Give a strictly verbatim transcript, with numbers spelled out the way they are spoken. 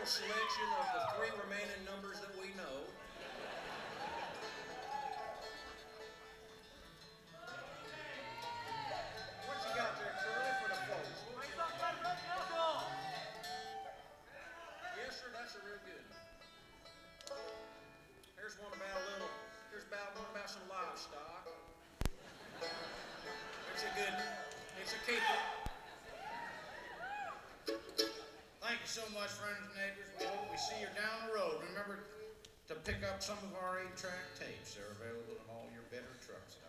little selection of the three remaining numbers that we know. What you got there, Curly, for the folks? Yes, sir, that's a real good one. Here's one about a little, here's about one about some livestock. It's a good, it's a keeper. Thank you so much, friends and neighbors. We hope we see you down the road. Remember to pick up some of our eight-track tapes. They're available in all your better trucks.